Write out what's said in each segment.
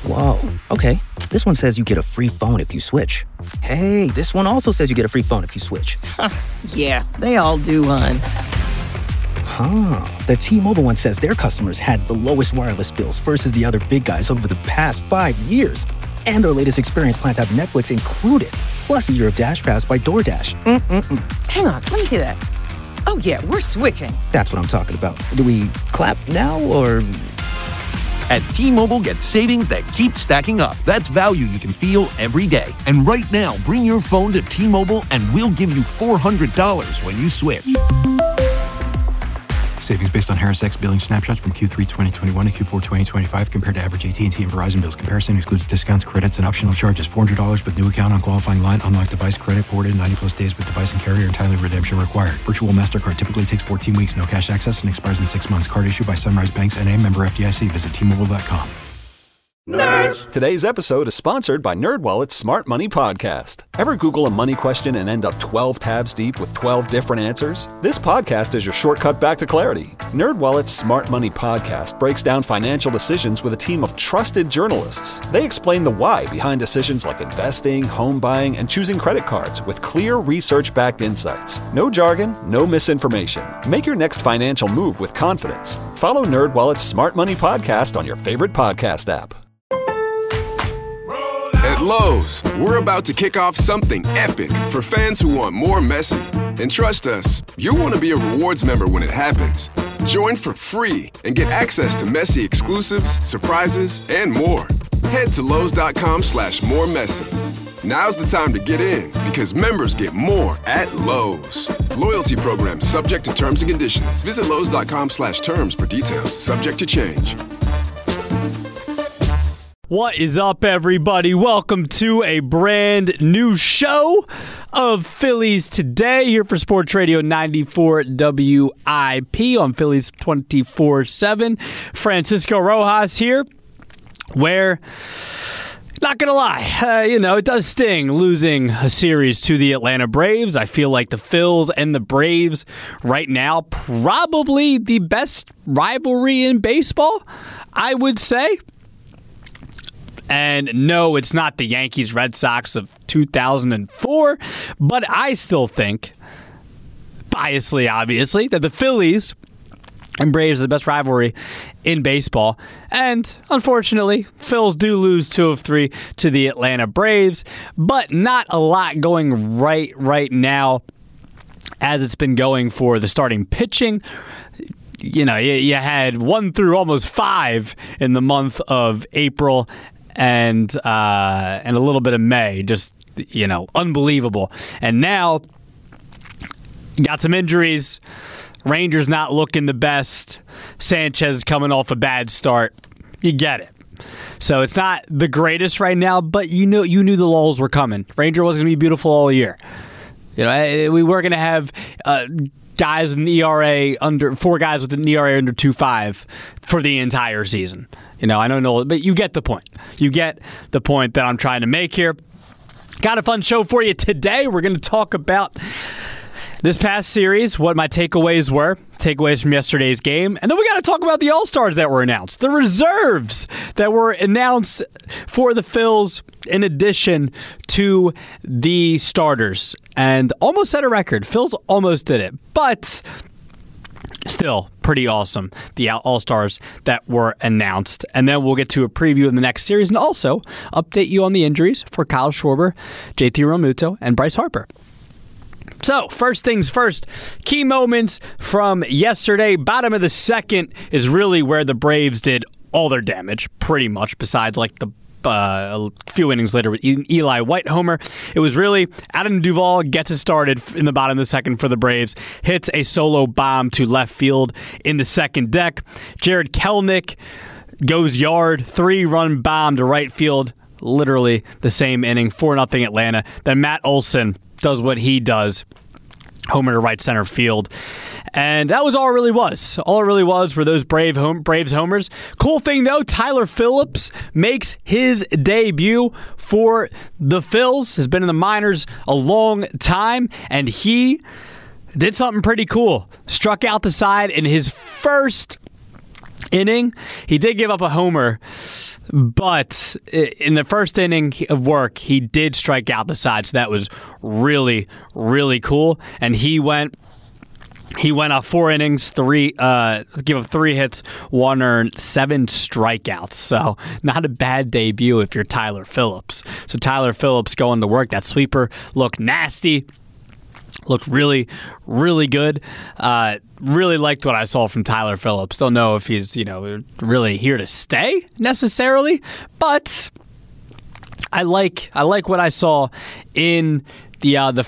Whoa, okay. This one says you get a free phone if you switch. Hey, this one also says you get a free phone if you switch. Yeah, they all do, hon. The T-Mobile one says their customers had the lowest wireless bills versus the other big guys over the past 5 years. And their latest experience plans have Netflix included, plus a year of Dash Pass by DoorDash. Hang on, let me see that. Oh yeah, we're switching. That's what I'm talking about. Do we clap now, or...? At T-Mobile, get savings that keep stacking up. That's value you can feel every day. And right now, bring your phone to T-Mobile and we'll give you $400 when you switch. Savings based on HarrisX billing snapshots from Q3 2021 to Q4 2025 compared to average AT&T and Verizon bills. Comparison excludes discounts, credits, and optional charges. $400 with new account on qualifying line. Unlocked device credit ported 90-plus days with device and carrier and timely redemption required. Virtual MasterCard typically takes 14 weeks. No cash access and expires in 6 months. Card issued by Sunrise Banks N.A. member FDIC. Visit T-Mobile.com. Nerds! Today's episode is sponsored by NerdWallet's Smart Money Podcast. Ever Google a money question and end up 12 tabs deep with 12 different answers? This podcast is your shortcut back to clarity. NerdWallet's Smart Money Podcast breaks down financial decisions with a team of trusted journalists. They explain the why behind decisions like investing, home buying, and choosing credit cards with clear research-backed insights. No jargon, no misinformation. Make your next financial move with confidence. Follow NerdWallet's Smart Money Podcast on your favorite podcast app. At Lowe's, we're about to kick off something epic for fans who want more Messi. And trust us, you'll want to be a rewards member when it happens. Join for free and get access to Messi exclusives, surprises, and more. Head to Lowe's.com/moremessi. Now's the time to get in because members get more at Lowe's. Loyalty program subject to terms and conditions. Visit Lowe's.com/terms for details. Subject to change. What is up, everybody? Welcome to a brand new show of Phillies Today here for Sports Radio 94 WIP on Phillies 24/7. Francisco Rojas here, where, not going to lie, it does sting losing a series to the Atlanta Braves. I feel like the Phils and the Braves right now, probably the best rivalry in baseball, I would say. And no, it's not the Yankees-Red Sox of 2004, but I still think, biasly obviously, that the Phillies and Braves are the best rivalry in baseball. And unfortunately, Phils do lose 2 of 3 to the Atlanta Braves, but not a lot going right now as it's been going for the starting pitching. You had 1 through almost 5 in the month of April and a little bit of May, just, unbelievable. And now, got some injuries. Rangers not looking the best. Sanchez coming off a bad start. You get it. So it's not the greatest right now, but you knew the lulls were coming. Ranger wasn't going to be beautiful all year. We were going to have guys with an ERA under 4 guys with an ERA under 2.5 for the entire season. I don't know, but you get the point. You get the point that I'm trying to make here. Got a fun show for you today. We're going to talk about this past series, what my takeaways from yesterday's game, and then we got to talk about the All-Stars that were announced, the reserves that were announced for the Phils in addition to the starters, and almost set a record. Phils almost did it, but still pretty awesome, the All-Stars that were announced. And then we'll get to a preview of the next series and also update you on the injuries for Kyle Schwarber, JT Realmuto, and Bryce Harper. So, first things first, key moments from yesterday. Bottom of the second is really where the Braves did all their damage, pretty much, besides like the a few innings later with Eli White homer. It was really Adam Duvall gets it started in the bottom of the second for the Braves, hits a solo bomb to left field in the second deck. Jared Kelenic goes yard, 3-run bomb to right field, literally the same inning, 4-0 Atlanta. Then Matt Olson does what he does, homer to right center field. And that was all it really was. All it really was were those Braves homers. Cool thing, though, Tyler Phillips makes his debut for the Phils. Has been in the minors a long time, and he did something pretty cool. Struck out the side in his first inning. He did give up a homer, But in the first inning of work, he did strike out the side, so that was really, really cool. And he went 4 innings, give up 3 hits, 1 earned, 7 strikeouts. So not a bad debut if you're Tyler Phillips. So Tyler Phillips going to work. That sweeper looked nasty. Looked really, really good. Really liked what I saw from Tyler Phillips. Don't know if he's, really here to stay necessarily, but I like what I saw in the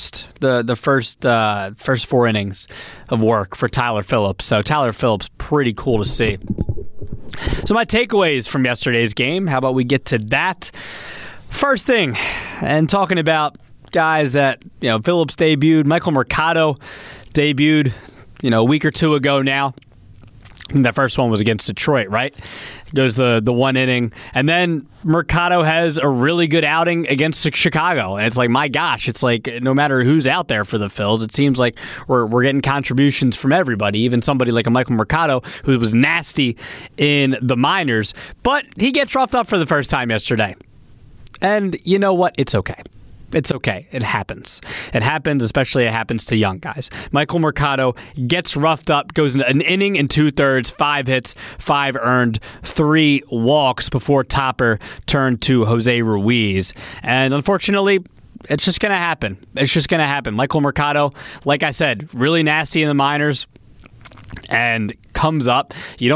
first 4 innings of work for Tyler Phillips. So Tyler Phillips, pretty cool to see. So my takeaways from yesterday's game. How about we get to that? First thing, and talking about guys that Phillips debuted. Michael Mercado debuted a week or 2 ago now. And that first one was against Detroit, right? Goes the 1 inning. And then Mercado has a really good outing against Chicago. And it's like, my gosh, it's like no matter who's out there for the Phils, it seems like we're getting contributions from everybody, even somebody like a Michael Mercado who was nasty in the minors. But he gets roughed up for the first time yesterday. And you know what? It's okay. It's okay. It happens. It happens, especially it happens to young guys. Michael Mercado gets roughed up, goes into an inning and 2/3, 5 hits, 5 earned, 3 walks before Topper turned to Jose Ruiz. And unfortunately, it's just going to happen. It's just going to happen. Michael Mercado, like I said, really nasty in the minors. And comes up.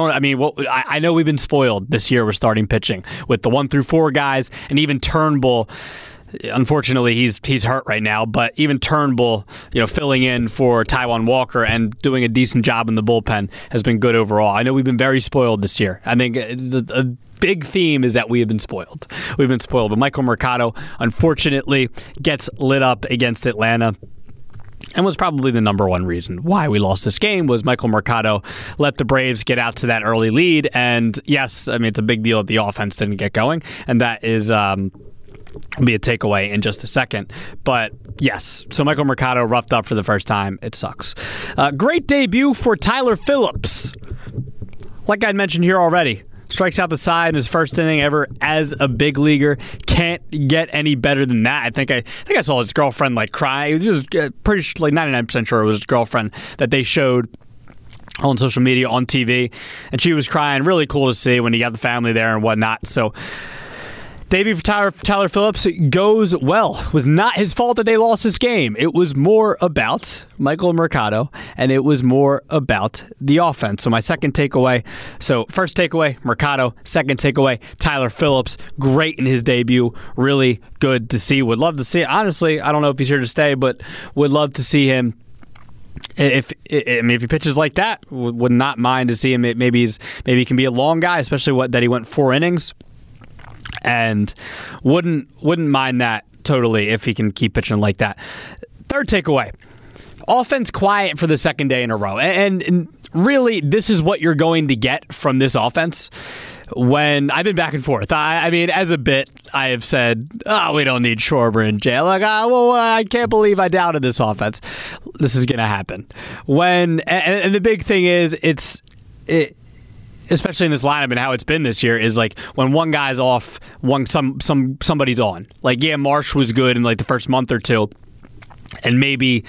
I know we've been spoiled this year with starting pitching with the 1 through 4 guys, and even Turnbull. Unfortunately, he's hurt right now, but even Turnbull, filling in for Taijuan Walker and doing a decent job in the bullpen has been good overall. I know we've been very spoiled this year. I think the big theme is that we have been spoiled. We've been spoiled, but Michael Mercado, unfortunately, gets lit up against Atlanta. And was probably the number one reason why we lost this game was Michael Mercado let the Braves get out to that early lead. And yes, it's a big deal that the offense didn't get going, and that is be a takeaway in just a second. But yes, so Michael Mercado roughed up for the first time. It sucks. Great debut for Tyler Phillips. Like I mentioned here already, strikes out the side in his first inning ever as a big leaguer. Can't get any better than that. I think I saw his girlfriend cry. It was pretty 99% sure it was his girlfriend that they showed on social media, on TV, and she was crying. Really cool to see when you got the family there and whatnot. So debut for Tyler Phillips goes well. It was not his fault that they lost this game. It was more about Michael Mercado, and it was more about the offense. So my second takeaway. So first takeaway, Mercado. Second takeaway, Tyler Phillips. Great in his debut. Really good to see. Would love to see it. Honestly, I don't know if he's here to stay, but would love to see him. If he pitches like that, would not mind to see him. Maybe he can be a long guy, especially that he went 4 innings. And wouldn't mind that totally if he can keep pitching like that. Third takeaway, offense quiet for the second day in a row. And really, this is what you're going to get from this offense. When I've been back and forth. As a bit, I have said, we don't need Schwarber in jail. I can't believe I doubted this offense. This is going to happen. And the big thing is, especially in this lineup and how it's been this year, is when one guy's off, somebody's on. Marsh was good in the first month or two, and maybe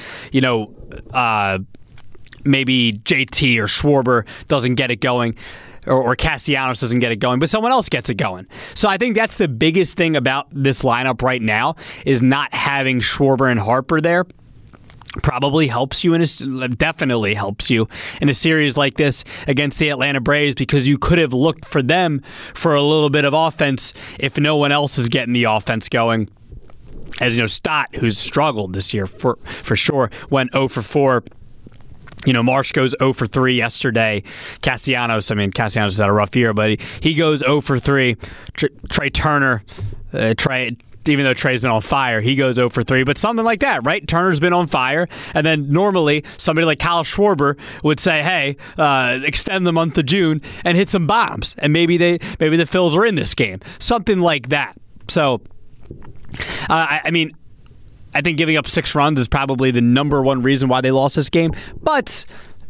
maybe JT or Schwarber doesn't get it going, or Castellanos doesn't get it going, but someone else gets it going. So I think that's the biggest thing about this lineup right now is not having Schwarber and Harper there. Probably helps you definitely helps you in a series like this against the Atlanta Braves, because you could have looked for them for a little bit of offense if no one else is getting the offense going. As Stott, who's struggled this year for sure, went 0 for 4. Marsh goes 0 for 3 yesterday. Castellanos has had a rough year, but he goes 0 for 3. Trey Turner, even though Trey's been on fire, he goes 0 for 3. But something like that, right? Turner's been on fire. And then normally somebody like Kyle Schwarber would say, hey, extend the month of June and hit some bombs. And maybe the Phils are in this game. Something like that. So, I think giving up 6 runs is probably the number one reason why they lost this game. But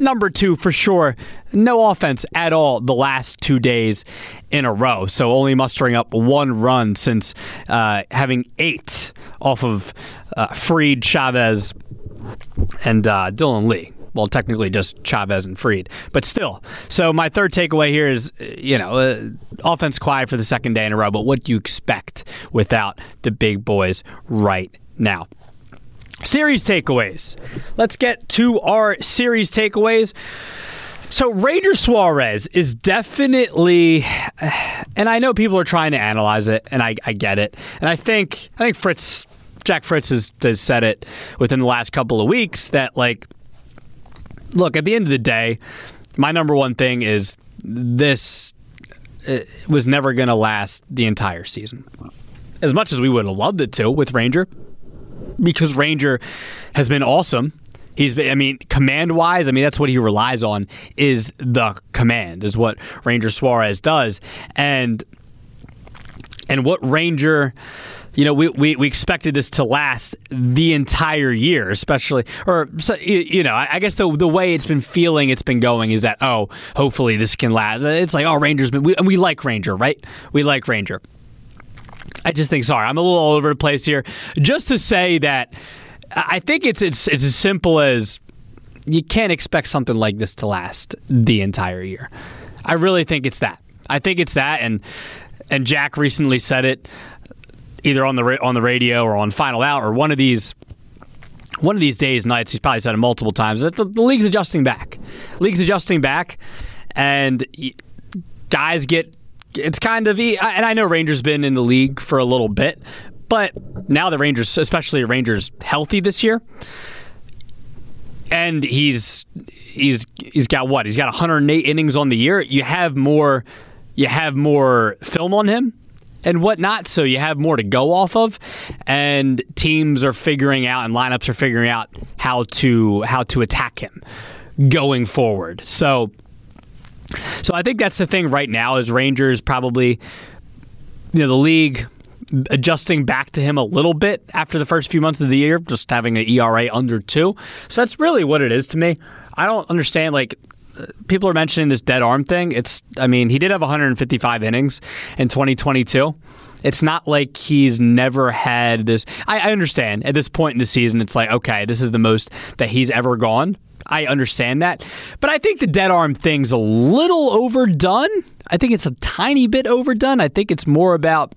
Number 2, for sure, no offense at all the last 2 days in a row. So only mustering up 1 run since having 8 off of Fried, Chavez, and Dylan Lee. Well, technically just Chavez and Fried, but still. So my third takeaway here is, offense quiet for the second day in a row, but what do you expect without the big boys right now? Series takeaways. Let's get to our series takeaways. So Ranger Suarez is definitely, and I know people are trying to analyze it, and I get it. And I think Jack Fritz has said it within the last couple of weeks that, look, at the end of the day, my number one thing is this was never going to last the entire season. As much as we would have loved it to with Ranger, because Ranger has been awesome. He's been, command-wise, that's what he relies on, is the command, is what Ranger Suarez does. And what Ranger... we expected this to last the entire year, especially, I guess the way it's been going is that, hopefully this can last. It's like, we like Ranger, right? We like Ranger. I just think, I'm a little all over the place here. Just to say that I think it's as simple as you can't expect something like this to last the entire year. I really think it's that. I think it's that, and Jack recently said it, either on the radio or on Final Out or one of these days, nights. He's probably said it multiple times that the league's adjusting back. And guys get. It's kind of, and I know Rangers been in the league for a little bit, but now the Rangers, especially Rangers, healthy this year, and he's got what? He's got 108 innings on the year. You have more film on him and whatnot, so you have more to go off of, and teams are figuring out, and lineups are figuring out how to attack him going forward. So I think that's the thing right now is Rangers probably, the league adjusting back to him a little bit after the first few months of the year, just having an ERA under 2. So that's really what it is to me. I don't understand, people are mentioning this dead arm thing. He did have 155 innings in 2022. It's not like he's never had this. I understand at this point in the season, it's like, okay, this is the most that he's ever gone. I understand that. But I think the dead arm thing's a little overdone. I think it's a tiny bit overdone. I just think it's more about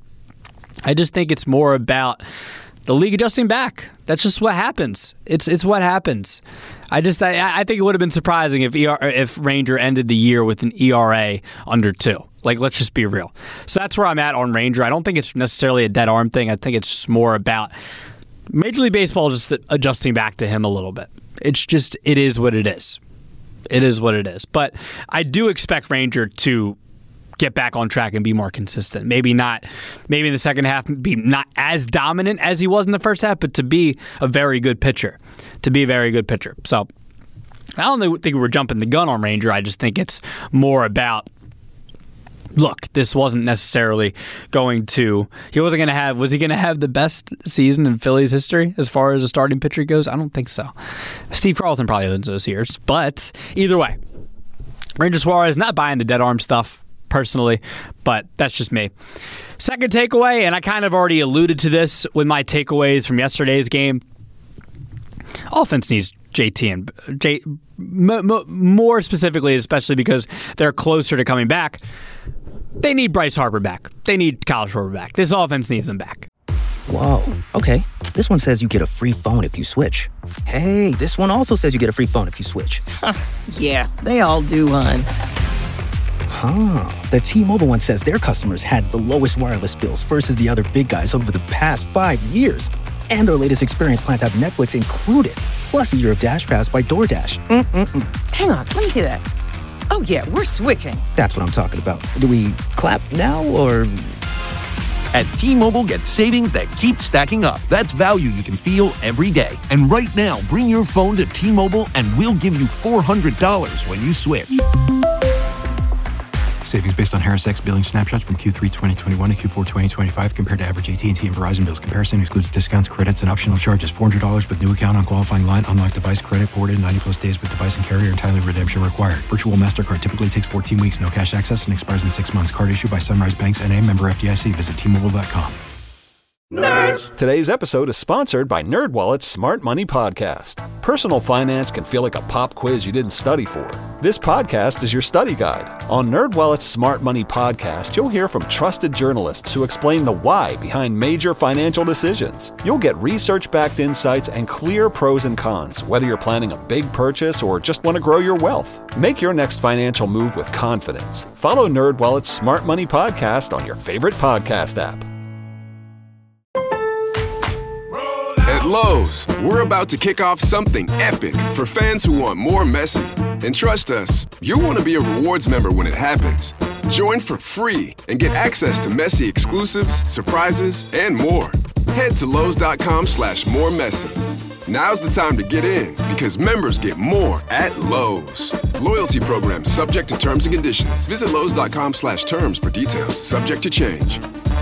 the league adjusting back. That's just what happens. It's what happens. I think it would have been surprising if Ranger ended the year with an ERA under 2. Let's just be real. So that's where I'm at on Ranger. I don't think it's necessarily a dead arm thing. I think it's just more about Major League Baseball just adjusting back to him a little bit. It is what it is. It is what it is. But I do expect Ranger to get back on track and be more consistent. Maybe in the second half, be not as dominant as he was in the first half, but to be a very good pitcher. So I don't think we're jumping the gun on Ranger. I just think it's more about, look, this wasn't necessarily was he going to have the best season in Phillies history as far as a starting pitcher goes? I don't think so. Steve Carlton probably wins those years, but either way, Ranger Suarez, not buying the dead arm stuff personally, but that's just me. Second takeaway, and I kind of already alluded to this with my takeaways from yesterday's game. Offense needs JT and more specifically, especially because they're closer to coming back. They need Bryce Harper back. They need Kyle Schwarber back. This offense needs them back. Whoa, okay. This one says you get a free phone if you switch. Hey, this one also says you get a free phone if you switch. Yeah, they all do, hon. The T-Mobile one says their customers had the lowest wireless bills versus the other big guys over the past 5 years. And their latest experience plans have Netflix included, plus a year of Dash Pass by DoorDash. Hang on, let me see that. Oh, yeah, we're switching. That's what I'm talking about. Do we clap now, or...? At T-Mobile, get savings that keep stacking up. That's value you can feel every day. And right now, bring your phone to T-Mobile and we'll give you $400 when you switch. Savings based on Harris X billing snapshots from Q3 2021 to Q4 2025 compared to average AT&T and Verizon bills. Comparison excludes discounts, credits, and optional charges. $400 with new account on qualifying line. Unlocked device credit ported 90 plus days with device and carrier. Entirely redemption required. Virtual MasterCard typically takes 14 weeks. No cash access and expires in 6 months. Card issued by Sunrise Banks N.A. member FDIC. Visit T-Mobile.com. Nerds! Today's episode is sponsored by NerdWallet's Smart Money Podcast. Personal finance can feel like a pop quiz you didn't study for. This podcast is your study guide. On NerdWallet's Smart Money Podcast, you'll hear from trusted journalists who explain the why behind major financial decisions. You'll get research-backed insights and clear pros and cons, whether you're planning a big purchase or just want to grow your wealth. Make your next financial move with confidence. Follow NerdWallet's Smart Money Podcast on your favorite podcast app. At Lowe's, we're about to kick off something epic for fans who want more Messi. And trust us, you'll want to be a rewards member when it happens. Join for free and get access to Messi exclusives, surprises, and more. Head to Lowe's.com/moremessy. Now's the time to get in because members get more at Lowe's. Loyalty program subject to terms and conditions. Visit Lowe's.com/terms for details. Subject to change.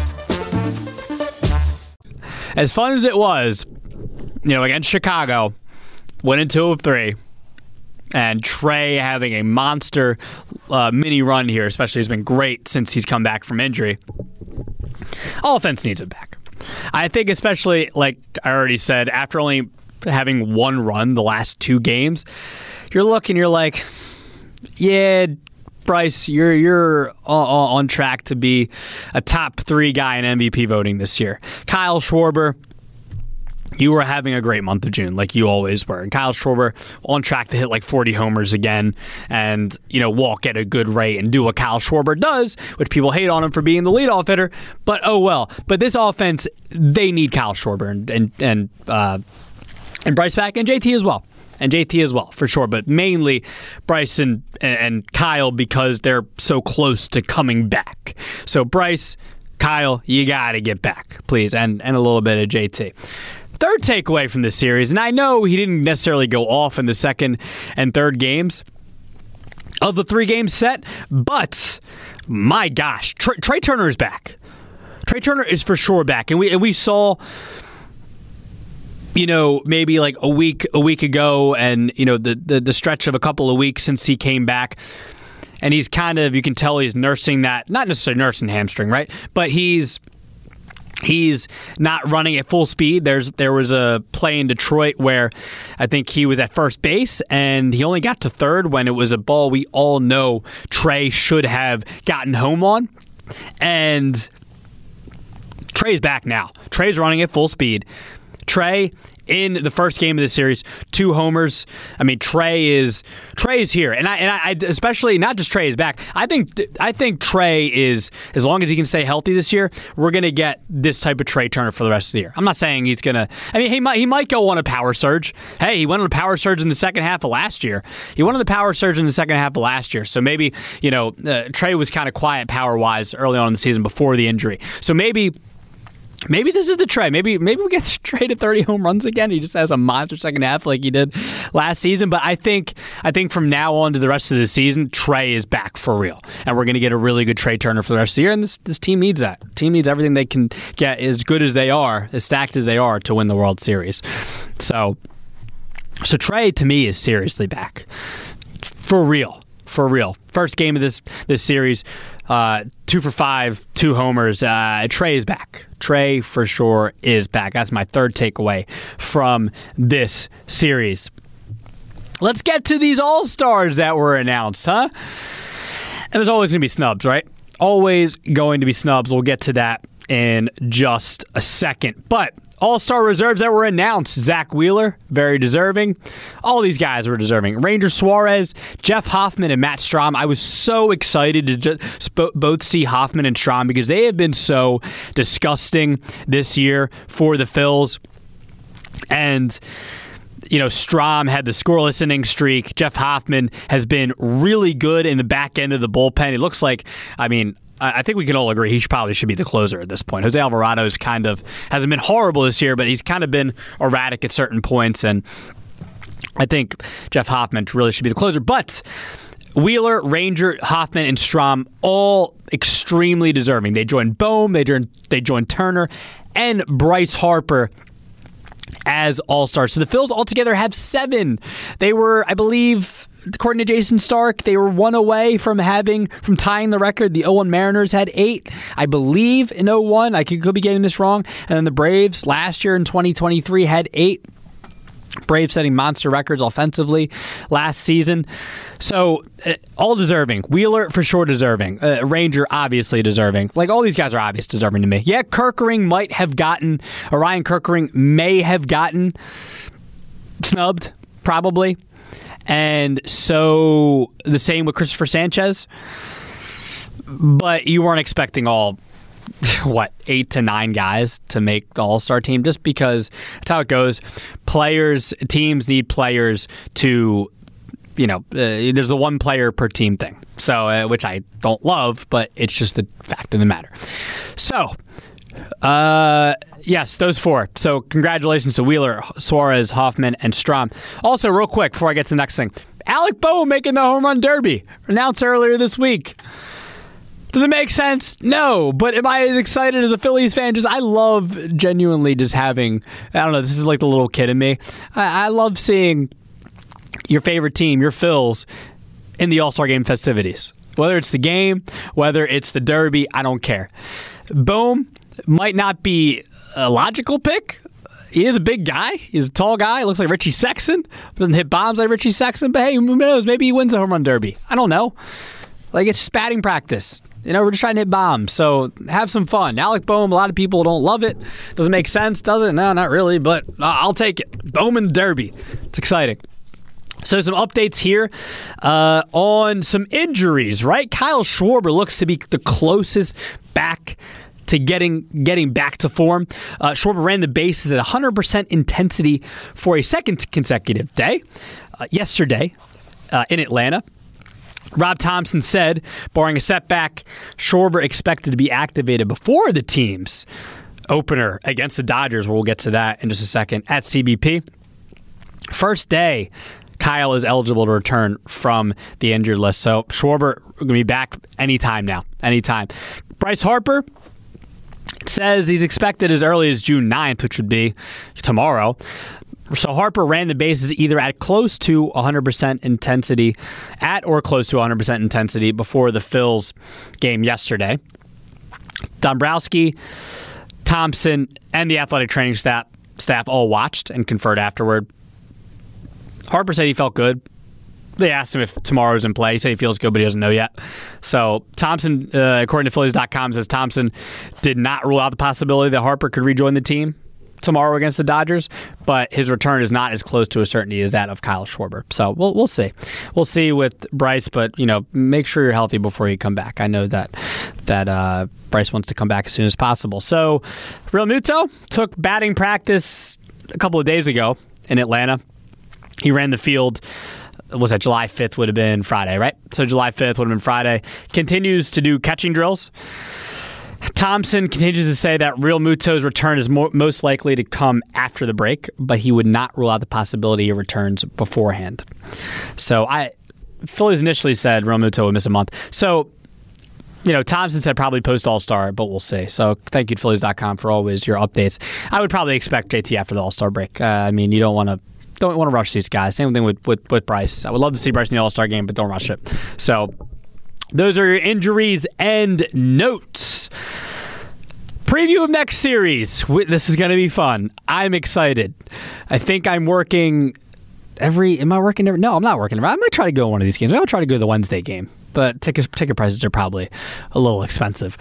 As fun as it was, against Chicago, winning 2 of 3, and Trey having a monster mini run here, especially has been great since he's come back from injury. Offense needs him back. I think especially, like I already said, after only having one run the last 2 games, you're like, yeah, Bryce, you're on track to be a top 3 guy in MVP voting this year. Kyle Schwarber, you were having a great month of June, like you always were. And Kyle Schwarber on track to hit like 40 homers again and, walk at a good rate and do what Kyle Schwarber does, which people hate on him for being the leadoff hitter. But oh well. But this offense, they need Kyle Schwarber and Bryce back and JT as well. And JT as well, for sure. But mainly Bryce and Kyle because they're so close to coming back. So Bryce, Kyle, you got to get back, please. And a little bit of JT. Third takeaway from this series, and I know he didn't necessarily go off in the second and third games of the 3-game set, but my gosh, Trey Turner is back. Trey Turner is for sure back. And we saw, maybe like a week ago and, the stretch of a couple of weeks since he came back. And he's kind of, you can tell he's nursing that, not necessarily nursing hamstring, right? But he's not running at full speed. There was a play in Detroit where I think he was at first base and he only got to third when it was a ball we all know Trey should have gotten home on. And Trey's back now. Trey's running at full speed. Trey, in the first game of the series, 2 homers. I mean, Trey is here, and I especially not just Trey is back. I think Trey is, as long as he can stay healthy this year, we're gonna get this type of Trey Turner for the rest of the year. I'm not saying he's gonna. I mean, he might go on a power surge. Hey, he went on a power surge in the second half of last year. So maybe Trey was kind of quiet power wise early on in the season before the injury. So maybe this is the Trey. Maybe we get Trey to 30 home runs again. He just has a monster second half like he did last season. But I think from now on to the rest of the season, Trey is back for real. And we're going to get a really good Trey Turner for the rest of the year. And this team needs that. The team needs everything they can get as good as they are, as stacked as they are to win the World Series. So Trey, to me, is seriously back. For real. First game of this series, 2 for 5, 2 homers. Trey is back. Trey, for sure, is back. That's my third takeaway from this series. Let's get to these All-Stars that were announced, huh? And there's always going to be snubs, right? Always going to be snubs. We'll get to that in just a second. But All-Star reserves that were announced. Zach Wheeler, very deserving. All these guys were deserving. Ranger Suarez, Jeff Hoffman, and Matt Strahm. I was so excited to both see Hoffman and Strahm because they have been so disgusting this year for the Phils. And Strahm had the scoreless inning streak. Jeff Hoffman has been really good in the back end of the bullpen. It looks like, I think we can all agree he probably should be the closer at this point. Jose Alvarado hasn't been horrible this year, but he's kind of been erratic at certain points, and I think Jeff Hoffman really should be the closer. But Wheeler, Ranger, Hoffman, and Strahm, all extremely deserving. They joined Bohm, they joined Turner, and Bryce Harper as All-Stars. So the Phils altogether have 7. They were, I believe, according to Jason Stark, they were 1 away from tying the record. The 01 Mariners had 8, I believe, in 01. I could be getting this wrong. And then the Braves last year in 2023 had 8. Braves setting monster records offensively last season. So, all deserving. Wheeler, for sure, deserving. Ranger, obviously deserving. Like, all these guys are obviously deserving to me. Yeah, Ryan Kerkering may have gotten snubbed, probably. And so, the same with Christopher Sanchez. But you weren't expecting all 8 to 9 guys to make the All-Star team, just because that's how it goes. Teams need players to, there's a 1 player per team thing. So, which I don't love, but it's just the fact of the matter. So, yes, those 4. So, congratulations to Wheeler, Suarez, Hoffman, and Strahm. Also, real quick, before I get to the next thing, Alec Bohm making the home run derby, announced earlier this week. Does it make sense? No. But am I as excited as a Phillies fan? I love genuinely just having, I don't know, this is like the little kid in me. I love seeing your favorite team, your Phils, in the All-Star Game festivities. Whether it's the game, whether it's the derby, I don't care. Bohm might not be a logical pick. He is a big guy. He's a tall guy. He looks like Richie Sexson. Doesn't hit bombs like Richie Sexson, but hey, who knows? Maybe he wins the home run derby. I don't know. Like, it's just batting practice. We're just trying to hit bombs, so have some fun. Alec Bohm, a lot of people don't love it. Doesn't make sense, does it? No, not really, but I'll take it. Bohm and Derby. It's exciting. So some updates here on some injuries, right? Kyle Schwarber looks to be the closest back to getting back to form. Schwarber ran the bases at 100% intensity for a second consecutive day yesterday in Atlanta. Rob Thompson said, barring a setback, Schwarber expected to be activated before the team's opener against the Dodgers, where we'll get to that in just a second, at CBP. First day, Kyle is eligible to return from the injured list. So Schwarber going to be back anytime now, anytime. Bryce Harper says he's expected as early as June 9th, which would be tomorrow. So Harper ran the bases either at close to 100% intensity, at or close to 100% intensity before the Phils game yesterday. Dombrowski, Thompson, and the athletic training staff all watched and conferred afterward. Harper said he felt good. They asked him if tomorrow's in play. He said he feels good, but he doesn't know yet. So Thompson, according to Phillies.com, says Thompson did not rule out the possibility that Harper could rejoin the team tomorrow against the Dodgers, but his return is not as close to a certainty as that of Kyle Schwarber. So we'll see. We'll see with Bryce, but make sure you're healthy before you come back. I know that Bryce wants to come back as soon as possible. So Real Muto took batting practice a couple of days ago in Atlanta. He ran the field. Was that July 5th would have been Friday, right? So July 5th would have been Friday. Continues to do catching drills. Thompson continues to say that Real Muto's return is most likely to come after the break, but he would not rule out the possibility he returns beforehand. So Phillies initially said Real Muto would miss a month. So, Thompson said probably post All-Star, but we'll see. So thank you to Phillies.com for always your updates. I would probably expect JT after the All-Star break. You don't want to rush these guys. Same thing with Bryce. I would love to see Bryce in the All-Star game, but don't rush it. So those are your injuries and notes. Preview of next series. This is going to be fun. I'm excited. I think I'm working am I working every? No, I'm not working. I might try to go to one of these games. I'll try to go to the Wednesday game, but ticket prices are probably a little expensive.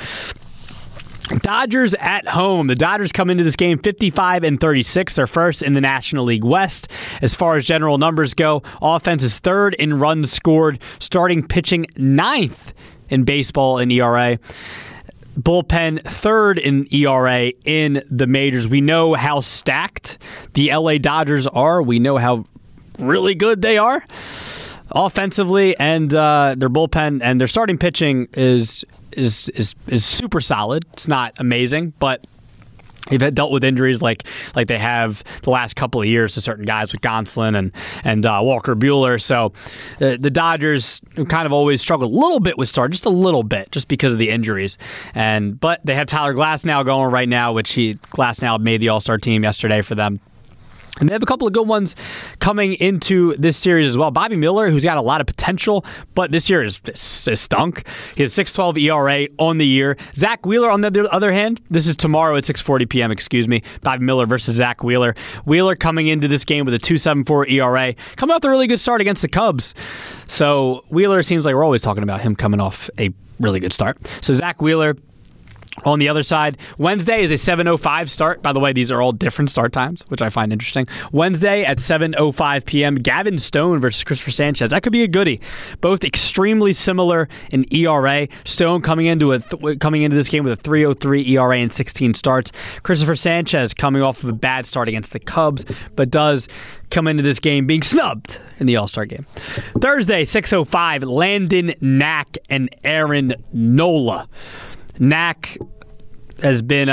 Dodgers at home. The Dodgers come into this game 55-36. They're first in the National League West. As far as general numbers go, offense is third in runs scored, starting pitching 9th in baseball in ERA. Bullpen third in ERA in the majors. We know how stacked the LA Dodgers are. We know how really good they are offensively, and their bullpen and their starting pitching is super solid. It's not amazing, but They've dealt with injuries like they have the last couple of years to certain guys with Gonsolin and Walker Buehler. So the Dodgers kind of always struggle a little bit with Starr, just a little bit, just because of the injuries. But they have Tyler Glasnow going right now, which Glasnow made the All-Star team yesterday for them. And they have a couple of good ones coming into this series as well. Bobby Miller, who's got a lot of potential, but this year is stunk. He has 6.12 ERA on the year. Zach Wheeler, on the other hand, this is tomorrow at 6:40 p.m., Bobby Miller versus Zach Wheeler. Wheeler coming into this game with a 2.74 ERA, coming off a really good start against the Cubs. So Wheeler seems like we're always talking about him coming off a really good start. So Zach Wheeler on the other side. Wednesday is a 7:05 start. By the way, these are all different start times, which I find interesting. Wednesday at 7:05 p.m., Gavin Stone versus Christopher Sanchez. That could be a goodie. Both extremely similar in ERA. Stone coming into this game with a 3.03 ERA in 16 starts. Christopher Sanchez coming off of a bad start against the Cubs, but does come into this game being snubbed in the All-Star game. Thursday, 6:05, Landon Knack and Aaron Nola. Knack has been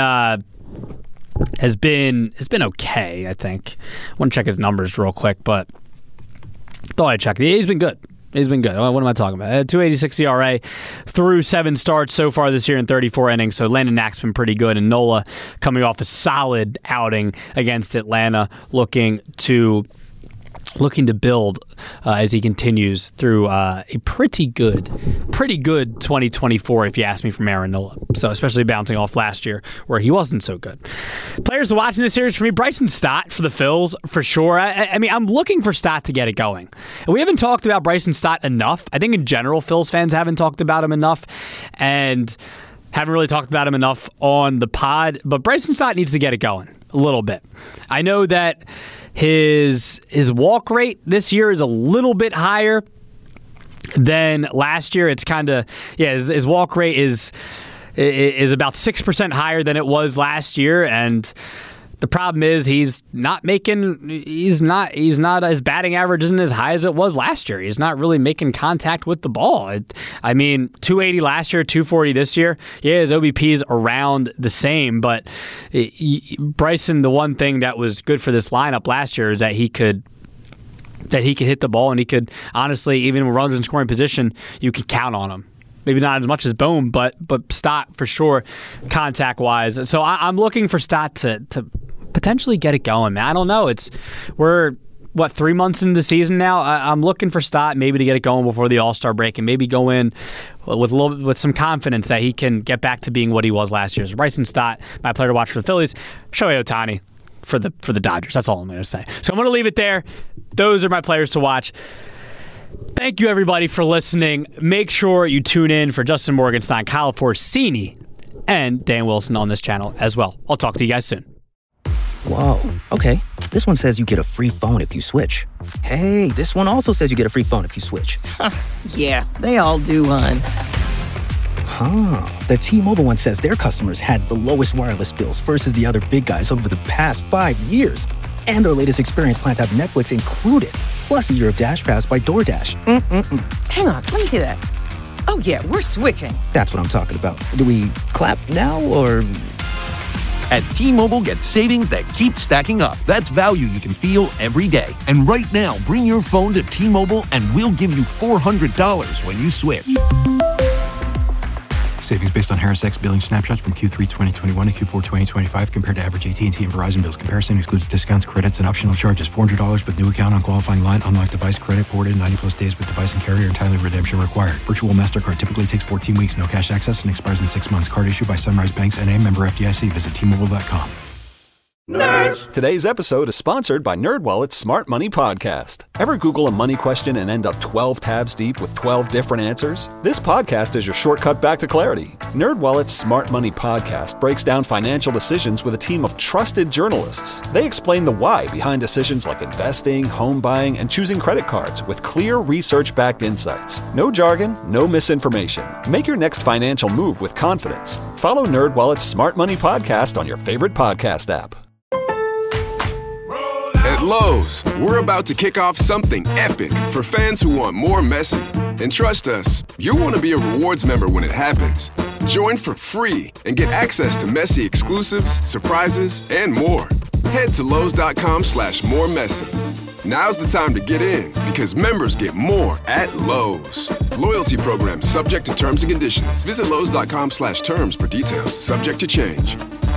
okay, I think. I want to check his numbers real quick, but thought I'd check. He's been good. What am I talking about? 2.86 ERA through 7 starts so far this year in 34 innings. So Landon Knack's been pretty good, and Nola coming off a solid outing against Atlanta, looking to build as he continues through a pretty good 2024, if you ask me, from Aaron Nola. So especially bouncing off last year where he wasn't so good. Players to watch in this series for me, Bryson Stott for the Phils, for sure. I mean, I'm looking for Stott to get it going. And we haven't talked about Bryson Stott enough. I think in general, Phils fans haven't talked about him enough and haven't really talked about him enough on the pod. But Bryson Stott needs to get it going a little bit. I know that his walk rate this year is a little bit higher than last year. It's kind of, his walk rate is about 6% higher than it was last year, and the problem is his batting average isn't as high as it was last year. He's not really making contact with the ball. 280 last year, 240 this year. Yeah, his OBP is around the same, but Bryson, the one thing that was good for this lineup last year is that he could hit the ball, and he could, honestly, even with runners in scoring position, you could count on him. Maybe not as much as Bohm, but Stott for sure, contact-wise. So I'm looking for Stott to potentially get it going, man. I don't know. We're 3 months into the season now. I'm looking for Stott maybe to get it going before the All-Star break and maybe go in with some confidence that he can get back to being what he was last year. So Bryson Stott, my player to watch for the Phillies. Shohei Ohtani for the Dodgers. That's all I'm going to say. So I'm going to leave it there. Those are my players to watch. Thank you, everybody, for listening. Make sure you tune in for Justin Morgenstein, Kyle Forsini, and Dan Wilson on this channel as well. I'll talk to you guys soon. Whoa, okay. This one says you get a free phone if you switch. Hey, this one also says you get a free phone if you switch. Yeah, they all do, hon. Huh. The T-Mobile one says their customers had the lowest wireless bills versus the other big guys over the past 5 years. And their latest experience plans have Netflix included, plus a year of DashPass by DoorDash. Hang on, let me see that. Oh yeah, we're switching. That's what I'm talking about. Do we clap now, or...? At T-Mobile, get savings that keep stacking up. That's value you can feel every day. And right now, bring your phone to T-Mobile and we'll give you $400 when you switch. Savings based on Harris X billing snapshots from Q3 2021 to Q4 2025 compared to average AT&T and Verizon bills. Comparison excludes discounts, credits, and optional charges. $400 with new account on qualifying line. Unlocked device credit ported 90-plus days with device and carrier. Entirely redemption required. Virtual MasterCard typically takes 14 weeks. No cash access and expires in 6 months. Card issued by Sunrise Banks N.A. Member FDIC. Visit T-Mobile.com. Nerds! Today's episode is sponsored by NerdWallet's Smart Money Podcast. Ever Google a money question and end up 12 tabs deep with 12 different answers? This podcast is your shortcut back to clarity. NerdWallet's Smart Money Podcast breaks down financial decisions with a team of trusted journalists. They explain the why behind decisions like investing, home buying, and choosing credit cards with clear research-backed insights. No jargon, no misinformation. Make your next financial move with confidence. Follow NerdWallet's Smart Money Podcast on your favorite podcast app. At Lowe's, we're about to kick off something epic for fans who want more Messi. And trust us, you'll want to be a rewards member when it happens. Join for free and get access to Messi exclusives, surprises, and more. Head to Lowe's.com/more Messi. Now's the time to get in because members get more at Lowe's. Loyalty program subject to terms and conditions. Visit Lowe's.com/terms for details. Subject to change.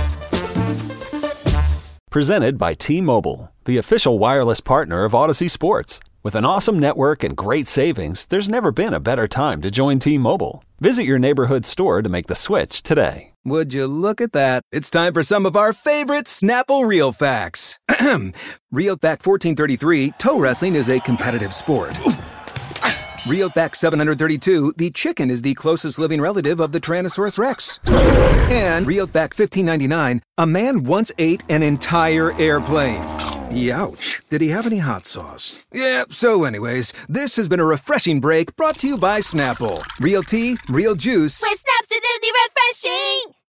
Presented by T-Mobile, the official wireless partner of Odyssey Sports. With an awesome network and great savings, there's never been a better time to join T-Mobile. Visit your neighborhood store to make the switch today. Would you look at that? It's time for some of our favorite Snapple Real Facts. Real Fact 1433, toe wrestling is a competitive sport. Real Fact 732, the chicken is the closest living relative of the Tyrannosaurus Rex. And Real Fact 1599, a man once ate an entire airplane. Youch. Did he have any hot sauce? Yeah, so anyways, this has been a refreshing break brought to you by Snapple. Real tea, real juice. With Snap's acidity refreshing!